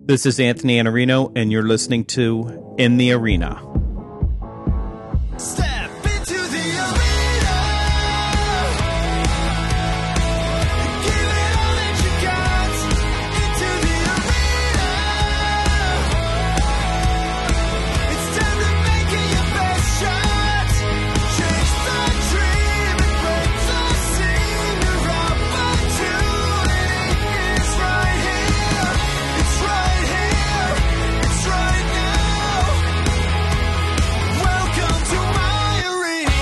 This is Anthony Iannarino, and you're listening to In the Arena. Step into the arena. Give it all that you got. Into the arena. It's time to make it your best shot. Chase the dream and break the scene. Your opportunity is right here. It's right here. It's right now. Welcome to my arena.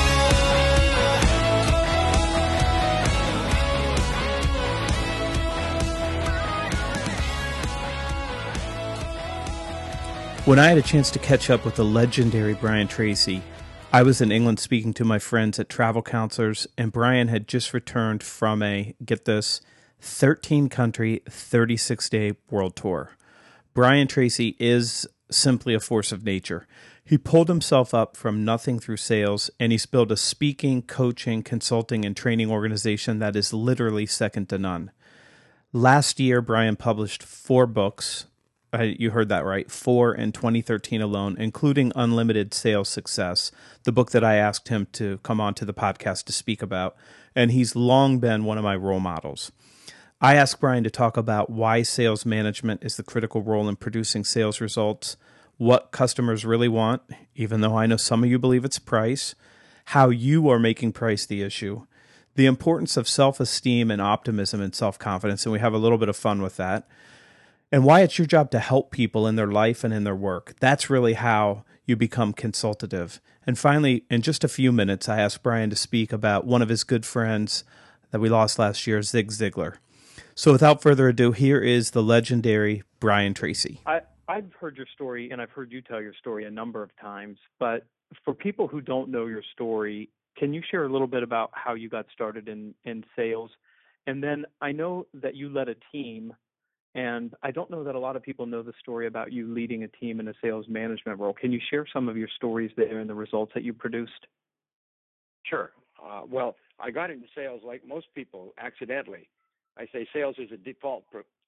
When I had a chance to catch up with the legendary Brian Tracy, I was in England speaking to my friends at Travel Counselors, and Brian had just returned from a, get this, 13-country, 36-day world tour. Brian Tracy is simply a force of nature. He pulled himself up from nothing through sales, and he's built a speaking, coaching, consulting, and training organization that is literally second to none. Last year, Brian published 4 books. You heard that right, 4 in 2013 alone, including Unlimited Sales Success, the book that I asked him to come on to the podcast to speak about, and he's long been one of my role models. I asked Brian to talk about why sales management is the critical role in producing sales results, what customers really want, even though I know some of you believe it's price, how you are making price the issue, the importance of self-esteem and optimism and self-confidence, and we have a little bit of fun with that, and why it's your job to help people in their life and in their work. That's really how you become consultative. And finally, in just a few minutes, I asked Brian to speak about one of his good friends that we lost last year, Zig Ziglar. So without further ado, here is the legendary Brian Tracy. I've heard your story, and I've heard you tell your story a number of times, but for people who don't know your story, can you share a little bit about how you got started in sales? And then I know that you led a team, and I don't know that a lot of people know the story about you leading a team in a sales management role. Can you share some of your stories there and the results that you produced? Sure. Well, I got into sales like most people accidentally. I say sales is a default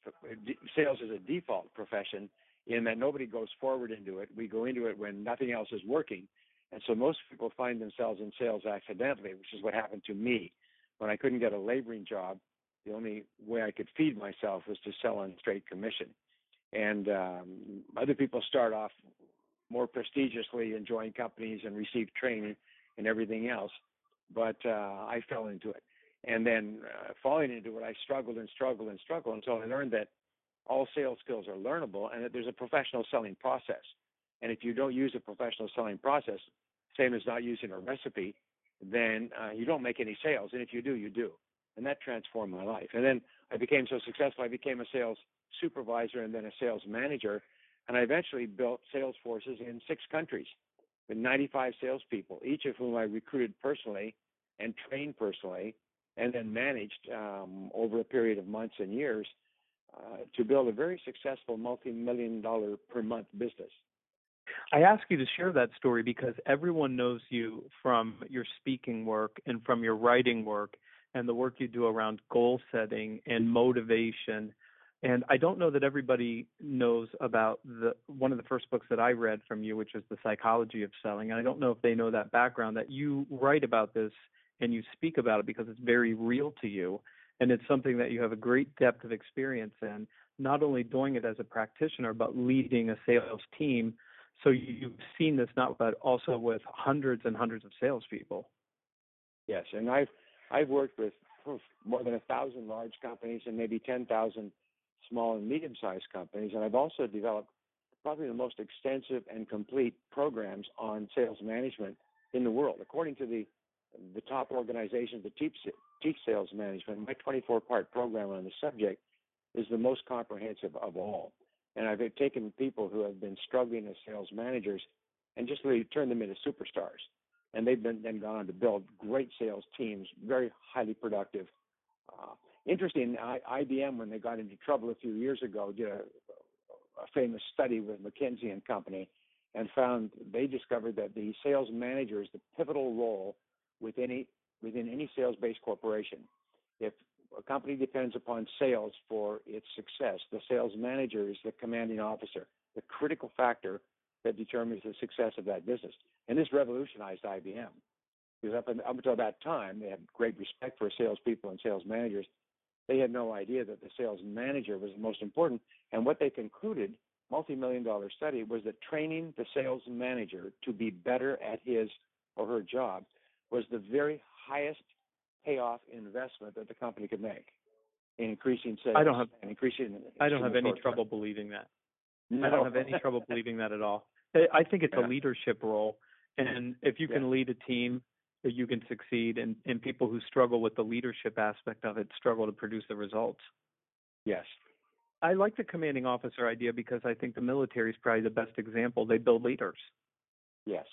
profession in that nobody goes forward into it. We go into it when nothing else is working. And so most people find themselves in sales accidentally, which is what happened to me. When I couldn't get a laboring job, the only way I could feed myself was to sell on straight commission. And other people start off more prestigiously and join companies and receive training and everything else. But I fell into it. And then falling into it, I struggled until I learned that all sales skills are learnable and that there's a professional selling process. And if you don't use a professional selling process, same as not using a recipe, then you don't make any sales. And if you do, you do. And that transformed my life. And then I became so successful, I became a sales supervisor and then a sales manager. And I eventually built sales forces in 6 countries with 95 salespeople, each of whom I recruited personally and trained personally, and then managed over a period of months and years to build a very successful multi-million-dollar per month business. I ask you to share that story because everyone knows you from your speaking work and from your writing work and the work you do around goal setting and motivation. And I don't know that everybody knows about one of the first books that I read from you, which is The Psychology of Selling. And I don't know if they know that background, that you write about this and you speak about it because it's very real to you. And it's something that you have a great depth of experience in, not only doing it as a practitioner, but leading a sales team. So you've seen this but also with hundreds and hundreds of salespeople. Yes, and I've worked with more than 1,000 large companies and maybe 10,000 small and medium-sized companies, and I've also developed probably the most extensive and complete programs on sales management in the world. According to the top organizations that teach sales management, my 24-part program on the subject is the most comprehensive of all. And I've taken people who have been struggling as sales managers and just really turned them into superstars. And they've then gone on to build great sales teams, very highly productive. Interesting, IBM, when they got into trouble a few years ago, did a famous study with McKinsey and Company and they discovered that the sales manager is the pivotal role within any sales-based corporation. If a company depends upon sales for its success. The sales manager is the commanding officer, the critical factor that determines the success of that business. And this revolutionized IBM. Because up until that time, they had great respect for salespeople and sales managers. They had no idea that the sales manager was the most important. And what they concluded, multi-million-dollar study, was that training the sales manager to be better at his or her job was the very highest payoff investment that the company could make in increasing sales. I don't have any trouble believing that. No. I don't have any trouble believing that at all. I think it's a leadership role, and if you can lead a team, you can succeed, and people who struggle with the leadership aspect of it struggle to produce the results. Yes. I like the commanding officer idea because I think the military is probably the best example. They build leaders. Yes.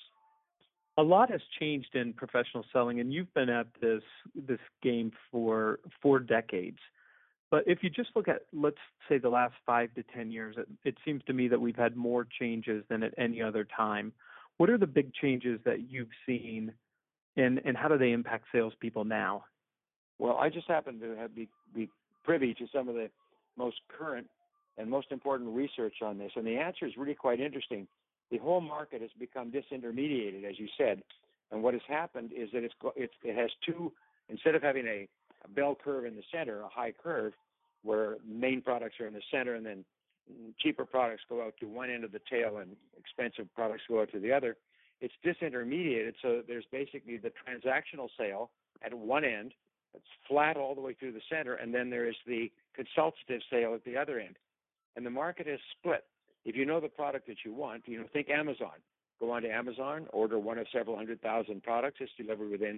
A lot has changed in professional selling, and you've been at this game for 4 decades. But if you just look at, let's say, the last 5 to 10 years, it seems to me that we've had more changes than at any other time. What are the big changes that you've seen, and how do they impact salespeople now? Well, I just happen to be privy to some of the most current and most important research on this, and the answer is really quite interesting. The whole market has become disintermediated, as you said, and what has happened is that it has two, instead of having a bell curve in the center, a high curve, where main products are in the center and then cheaper products go out to one end of the tail and expensive products go out to the other. It's disintermediated, so there's basically the transactional sale at one end, it's flat all the way through the center, and then there is the consultative sale at the other end. And the market has split. If you know the product that you want, think Amazon. Go on to Amazon, order one of several 100,000 products. It's delivered within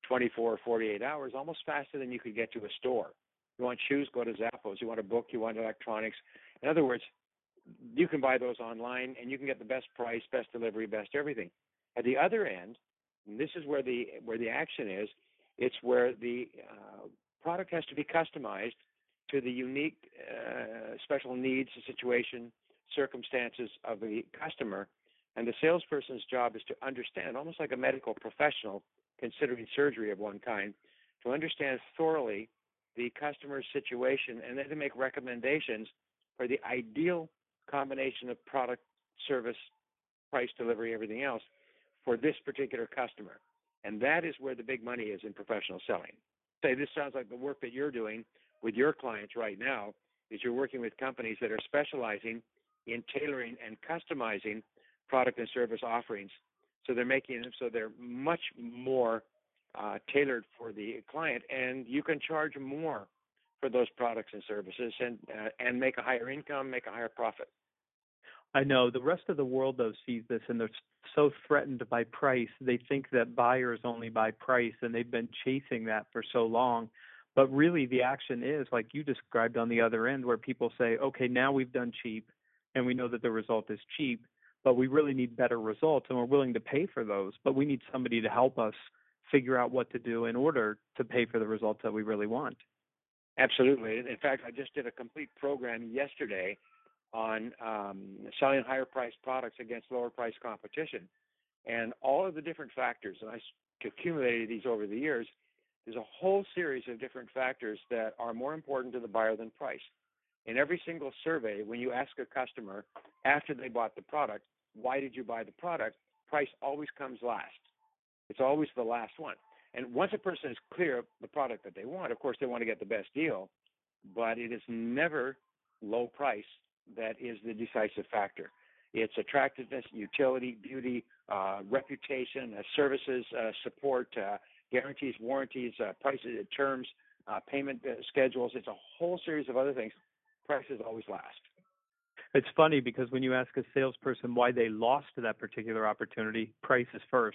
24 or 48 hours, almost faster than you could get to a store. You want shoes, go to Zappos. You want a book, you want electronics. In other words, you can buy those online, and you can get the best price, best delivery, best everything. At the other end, and this is where the action is, it's where the product has to be customized to the unique special needs, situation, circumstances of the customer. And the salesperson's job is to understand, almost like a medical professional considering surgery of one kind, to understand thoroughly the customer's situation and then to make recommendations for the ideal combination of product, service, price, delivery, everything else for this particular customer. And that is where the big money is in professional selling. Say, this sounds like the work that you're doing with your clients right now, is you're working with companies that are specializing in tailoring and customizing product and service offerings. So they're making them so they're much more tailored for the client, and you can charge more for those products and services and make a higher income, make a higher profit. I know the rest of the world, though, sees this, and they're so threatened by price. They think that buyers only buy price, and they've been chasing that for so long. But really, the action is, like you described on the other end, where people say, okay, now we've done cheap, and we know that the result is cheap, but we really need better results, and we're willing to pay for those. But we need somebody to help us figure out what to do in order to pay for the results that we really want. Absolutely. In fact, I just did a complete program yesterday on selling higher priced products against lower priced competition. And all of the different factors, and I accumulated these over the years, there's a whole series of different factors that are more important to the buyer than price. In every single survey, when you ask a customer after they bought the product, why did you buy the product, price always comes last. It's always the last one. And once a person is clear of the product that they want, of course, they want to get the best deal, but it is never low price that is the decisive factor. It's attractiveness, utility, beauty, reputation, services, support, guarantees, warranties, prices, terms, payment schedules. It's a whole series of other things. Prices always last. It's funny because when you ask a salesperson why they lost that particular opportunity, price is first.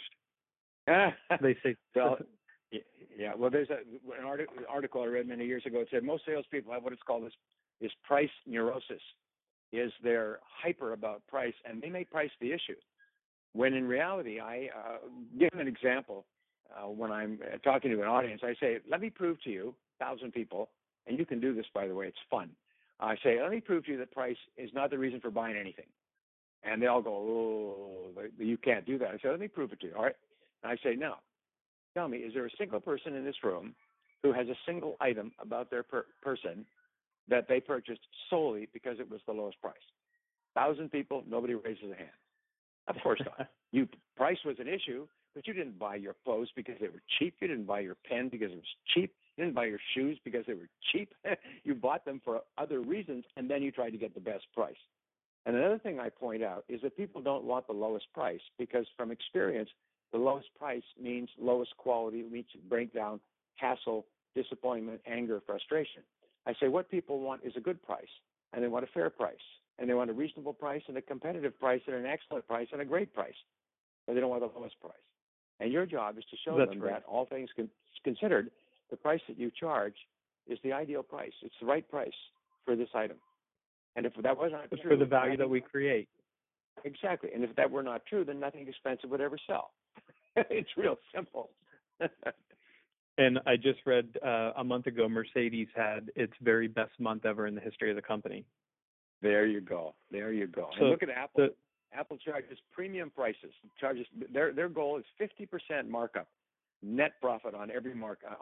They say, well, yeah. Well, there's an article I read many years ago. It said most salespeople have what it's called is price neurosis. Is they're hyper about price, and they make price the issue. When in reality, I give an example when I'm talking to an audience. I say, let me prove to you, 1,000 people, and you can do this, by the way, it's fun. I say, let me prove to you that price is not the reason for buying anything. And they all go, oh, you can't do that. I say, let me prove it to you. All right. And I say, now, tell me, is there a single person in this room who has a single item about their person that they purchased solely because it was the lowest price? 1,000 people, nobody raises a hand. Of course not. Price was an issue, but you didn't buy your clothes because they were cheap. You didn't buy your pen because it was cheap. You didn't buy your shoes because they were cheap. You bought them for other reasons, and then you tried to get the best price. And another thing I point out is that people don't want the lowest price because from experience, the lowest price means lowest quality, means breakdown, hassle, disappointment, anger, frustration. I say what people want is a good price, and they want a fair price, and they want a reasonable price and a competitive price and an excellent price and a great price, but they don't want the lowest price. And your job is to show them that all things considered, the price that you charge is the ideal price. It's the right price for this item. And if that was not true, for the value that we create. Exactly. And if that were not true, then nothing expensive would ever sell. It's real simple. And I just read a month ago, Mercedes had its very best month ever in the history of the company. There you go. There you go. So and look at Apple. Apple charges premium prices. Their goal is 50% markup, net profit on every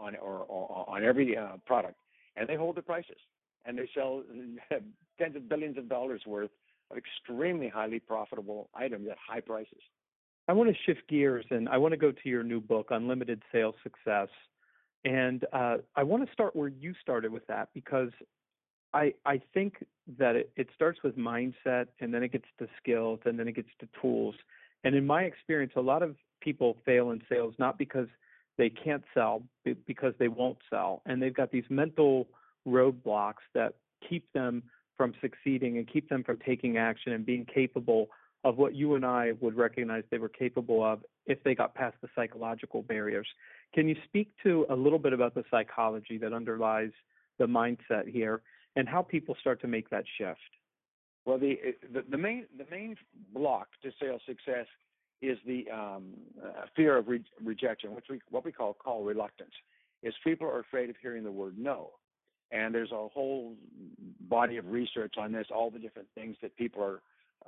on every product, and they hold the prices, and they sell tens of billions of dollars worth of extremely highly profitable items at high prices. I want to shift gears, and I want to go to your new book, Unlimited Sales Success. And I want to start where you started with that, because I think that it starts with mindset, and then it gets to skills, and then it gets to tools. And in my experience, a lot of people fail in sales not because they can't sell, but because they won't sell. And they've got these mental roadblocks that keep them from succeeding and keep them from taking action and being capable of what you and I would recognize they were capable of if they got past the psychological barriers. Can you speak to a little bit about the psychology that underlies the mindset here and how people start to make that shift? Well, the main block to sales success is the fear of rejection, what we call reluctance. Is people are afraid of hearing the word no, and there's a whole body of research on this, all the different things that people are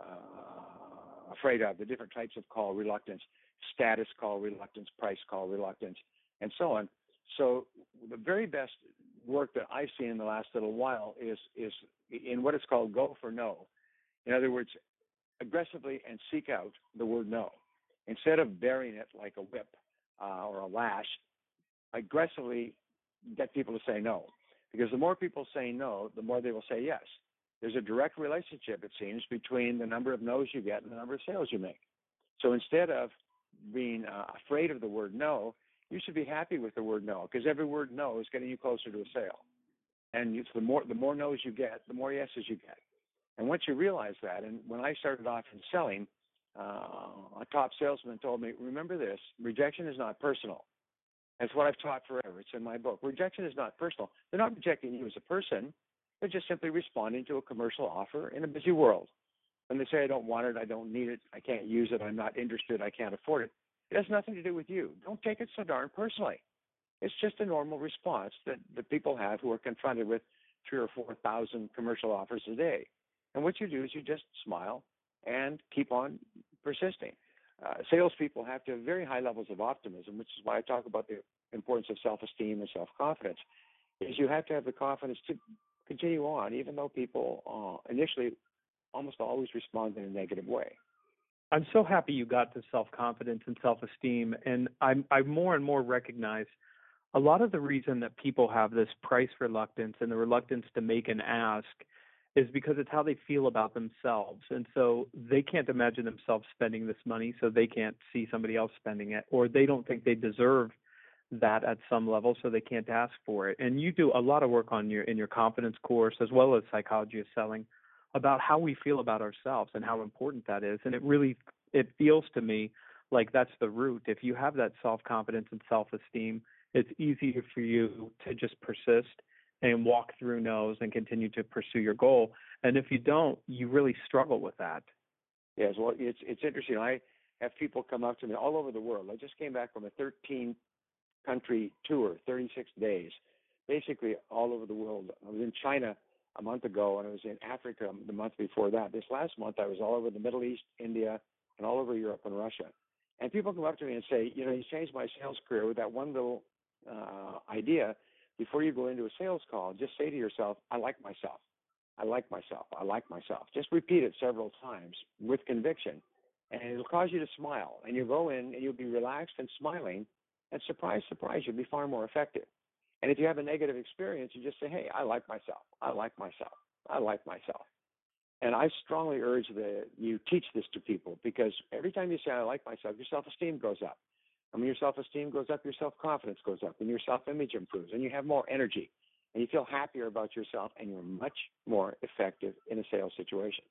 afraid of, the different types of call reluctance, status call reluctance, price call reluctance, and so on. So the very best work that I've seen in the last little while is in what is called go for no. In other words, aggressively and seek out the word no. Instead of burying it like a whip or a lash, aggressively get people to say no. Because the more people say no, the more they will say yes. There's a direct relationship, it seems, between the number of no's you get and the number of sales you make. So instead of being afraid of the word no, you should be happy with the word no, because every word no is getting you closer to a sale. And it's the more no's you get, the more yeses you get. And once you realize that, and when I started off in selling, a top salesman told me, remember this, rejection is not personal. That's what I've taught forever. It's in my book. Rejection is not personal. They're not rejecting you as a person. They're just simply responding to a commercial offer in a busy world. When they say, I don't want it, I don't need it, I can't use it, I'm not interested, I can't afford it, it has nothing to do with you. Don't take it so darn personally. It's just a normal response that people have who are confronted with 3,000 or 4,000 commercial offers a day. And what you do is you just smile and keep on persisting. Salespeople have to have very high levels of optimism, which is why I talk about the importance of self-esteem and self-confidence, is you have to have the confidence to continue on, even though people initially almost always respond in a negative way. I'm so happy you got to self-confidence and self-esteem, and I more and more recognize a lot of the reason that people have this price reluctance and the reluctance to make an ask is because it's how they feel about themselves. And so they can't imagine themselves spending this money, so they can't see somebody else spending it, or they don't think they deserve that at some level, so they can't ask for it. And you do a lot of work in your confidence course, as well as Psychology of Selling, about how we feel about ourselves and how important that is. And it feels to me like that's the root. If you have that self-confidence and self-esteem, it's easier for you to just persist and walk through no's and continue to pursue your goal. And if you don't, you really struggle with that. Yes, well, it's interesting. I have people come up to me all over the world. I just came back from a 13-country tour, 36 days, basically all over the world. I was in China a month ago, and I was in Africa the month before that. This last month, I was all over the Middle East, India, and all over Europe and Russia. And people come up to me and say, you changed my sales career with that one little idea before you go into a sales call, just say to yourself, I like myself. I like myself. I like myself. Just repeat it several times with conviction, and it'll cause you to smile. And you'll go in and you'll be relaxed and smiling, and surprise, surprise, you'll be far more effective. And if you have a negative experience, you just say, hey, I like myself. I like myself. I like myself. And I strongly urge that you teach this to people, because every time you say, I like myself, your self-esteem goes up. And when your self-esteem goes up, your self-confidence goes up, and your self-image improves, and you have more energy, and you feel happier about yourself, and you're much more effective in a sales situation.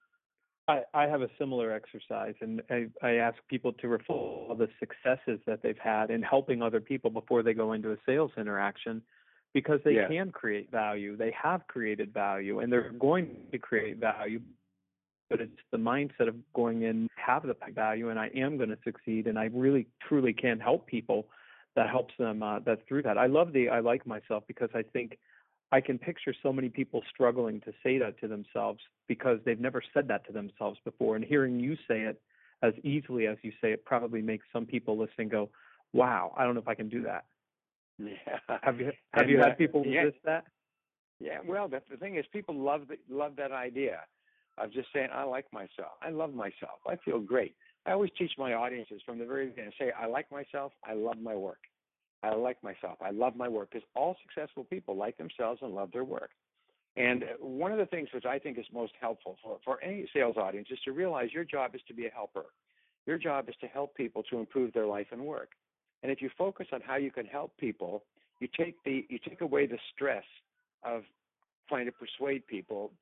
I have a similar exercise, and I ask people to reflect on the successes that they've had in helping other people before they go into a sales interaction, because they Yes. can create value. They have created value, and they're going to create value. But it's the mindset of going in, have the value, and I am going to succeed, and I really, truly can help people. That helps them. That's through that. I love the I like myself, because I think I can picture so many people struggling to say that to themselves because they've never said that to themselves before. And hearing you say it as easily as you say it probably makes some people listening go, wow, I don't know if I can do that. Yeah. Have you had people resist that? Yeah, well, the thing is, people love that idea of just saying, I like myself. I love myself. I feel great. I always teach my audiences from the very beginning, say, I like myself. I love my work. I like myself. I love my work, because all successful people like themselves and love their work. And one of the things which I think is most helpful for any sales audience is to realize your job is to be a helper. Your job is to help people to improve their life and work. And if you focus on how you can help people, you take away the stress of trying to persuade people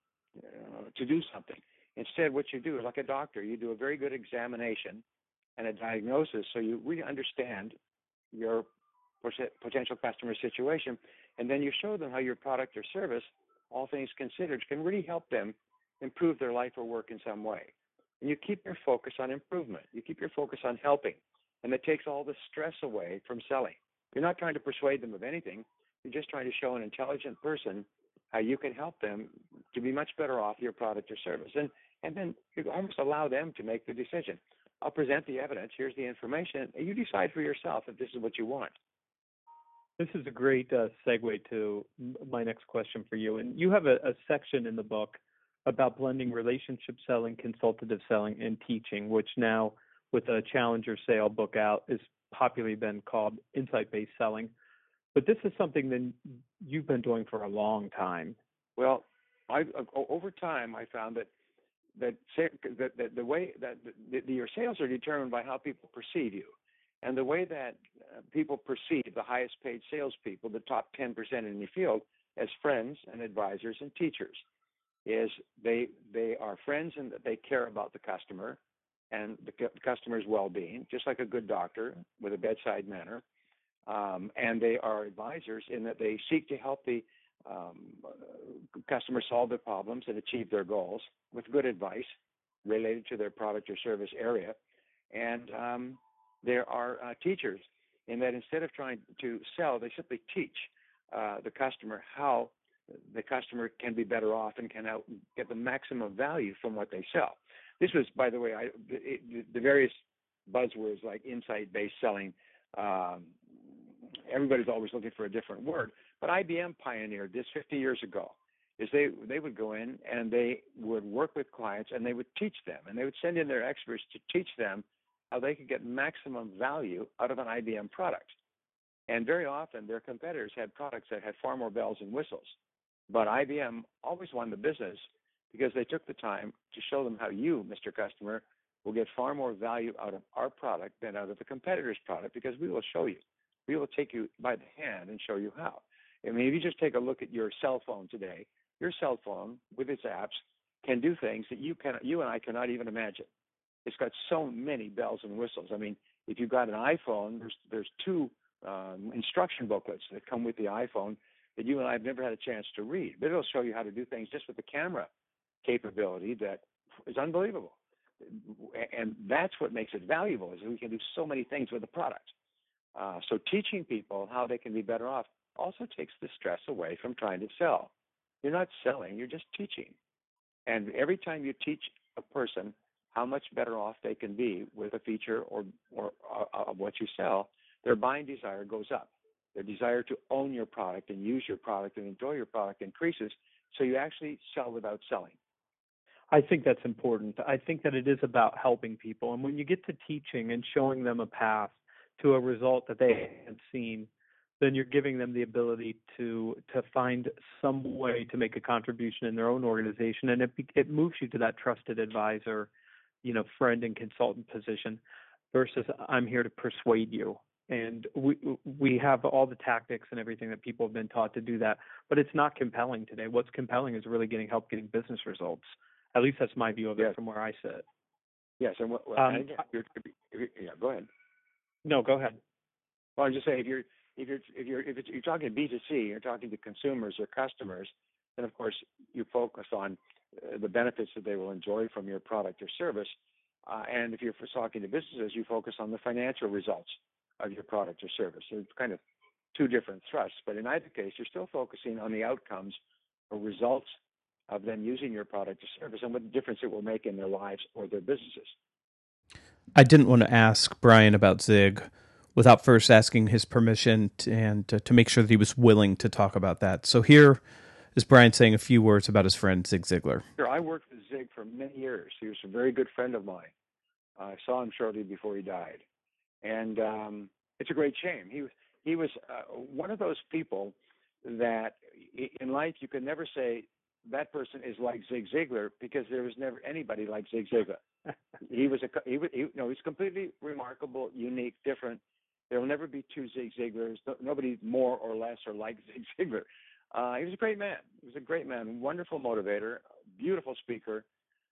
to do something. Instead, what you do is, like a doctor, you do a very good examination and a diagnosis, so you really understand your potential customer situation, and then you show them how your product or service, all things considered, can really help them improve their life or work in some way. And you keep your focus on improvement. You keep your focus on helping, and it takes all the stress away from selling. You're not trying to persuade them of anything. You're just trying to show an intelligent person how you can help them to be much better off your product or service. And then you almost allow them to make the decision. I'll present the evidence. Here's the information. And you decide for yourself if this is what you want. This is a great segue to my next question for you. And you have a section in the book about blending relationship selling, consultative selling, and teaching, which now, with a Challenger sale book out, is popularly been called insight-based selling. But this is something that you've been doing for a long time. Well, over time, I found that the way that your sales are determined by how people perceive you. And the way that people perceive the highest paid salespeople, the top 10% in the field, as friends and advisors and teachers, is they are friends in that they care about the customer and the customer's well-being, just like a good doctor with a bedside manner. And they are advisors in that they seek to help the customer solve their problems and achieve their goals with good advice related to their product or service area. And there are teachers in that instead of trying to sell, they simply teach the customer how the customer can be better off and can get the maximum value from what they sell. This was, by the way, the various buzzwords like insight-based selling. Everybody's always looking for a different word, but IBM pioneered this 50 years ago. Is they would go in and they would work with clients and they would teach them, and they would send in their experts to teach them how they could get maximum value out of an IBM product. And very often their competitors had products that had far more bells and whistles. But IBM always won the business because they took the time to show them how you, Mr. Customer, will get far more value out of our product than out of the competitor's product, because we will show you. We will take you by the hand and show you how. I mean, if you just take a look at your cell phone today, your cell phone with its apps can do things that you and I cannot even imagine. It's got so many bells and whistles. I mean, if you've got an iPhone, there's two instruction booklets that come with the iPhone that you and I have never had a chance to read. But it'll show you how to do things just with the camera capability that is unbelievable. And that's what makes it valuable, is that we can do so many things with the product. So teaching people how they can be better off also takes the stress away from trying to sell. You're not selling, you're just teaching. And every time you teach a person how much better off they can be with a feature or of what you sell, their buying desire goes up. their desire to own your product and use your product and enjoy your product increases, so you actually sell without selling. I think that's important. I think that it is about helping people. And when you get to teaching and showing them a path to a result that they haven't seen, then you're giving them the ability to find some way to make a contribution in their own organization. And it moves you to that trusted advisor, friend and consultant position versus I'm here to persuade you. And we have all the tactics and everything that people have been taught to do that, but it's not compelling today. What's compelling is really getting business results. At least that's my view of it from where I sit. Yes, and go ahead. No, go ahead. Well, I'm just saying, if you're talking B2C, you're talking to consumers or customers, then of course you focus on the benefits that they will enjoy from your product or service. And if you're talking to businesses, you focus on the financial results of your product or service. So it's kind of two different thrusts. But in either case, you're still focusing on the outcomes or results of them using your product or service and what difference it will make in their lives or their businesses. I didn't want to ask Brian about Zig without first asking his permission to make sure that he was willing to talk about that. So here is Brian saying a few words about his friend Zig Ziglar. Sure, I worked with Zig for many years. He was a very good friend of mine. I saw him shortly before he died. And it's a great shame. He was one of those people that in life you can never say that person is like Zig Ziglar because there was never anybody like Zig Ziglar. He's completely remarkable, unique, different. There will never be two Zig Ziglars. Nobody more or less or like Zig Ziglar. He was a great man. He was a great man, wonderful motivator, beautiful speaker.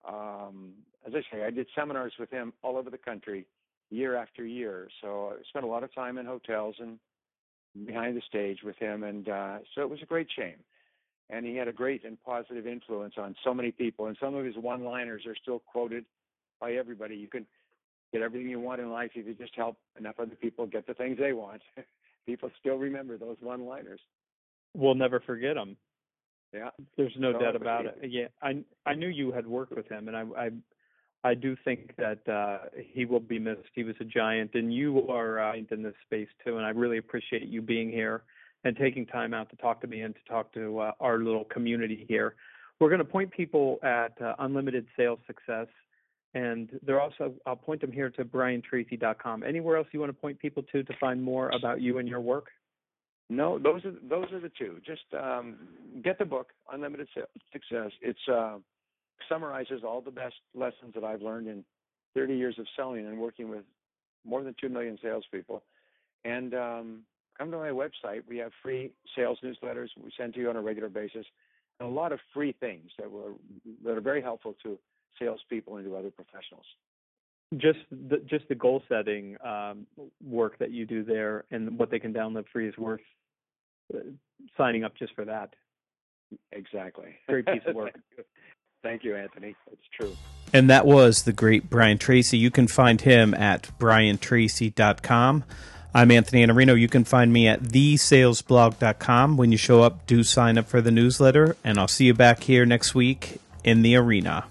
As I say, I did seminars with him all over the country, year after year. So I spent a lot of time in hotels and behind the stage with him, and so it was a great shame. And he had a great and positive influence on so many people, and some of his one-liners are still quoted by everybody. You can get everything you want in life if you just help enough other people get the things they want. People still remember those one-liners. We'll never forget them. Yeah, there's no doubt about it. Yeah, I knew you had worked with him, and I do think that he will be missed. He was a giant, and you are in this space too. And I really appreciate you being here and taking time out to talk to me and to talk to our little community here. We're going to point people at Unlimited Sales Success, and they're also, I'll point them here to BrianTracy.com. Anywhere else you want to point people to find more about you and your work? No, those are the two. Just get the book, Unlimited Sales Success. It summarizes all the best lessons that I've learned in 30 years of selling and working with more than 2 million salespeople. And come to my website. We have free sales newsletters we send to you on a regular basis, and a lot of free things that are very helpful to salespeople and to other professionals. Just the goal setting work that you do there and what they can download free is worth signing up just for that. Exactly. Great piece of work. Thank you, Anthony. It's true. And that was the great Brian Tracy. You can find him at BrianTracy.com. I'm Anthony Iannarino. You can find me at thesalesblog.com. When you show up, do sign up for the newsletter, and I'll see you back here next week in the arena.